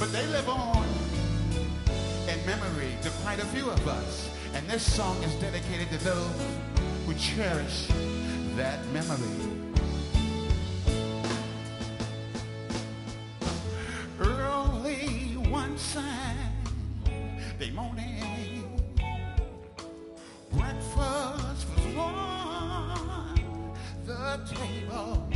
but they live on in memory to quite a few of us. And this song is dedicated to those who cherish that memory. Early one Sunday morning, breakfast was on the table.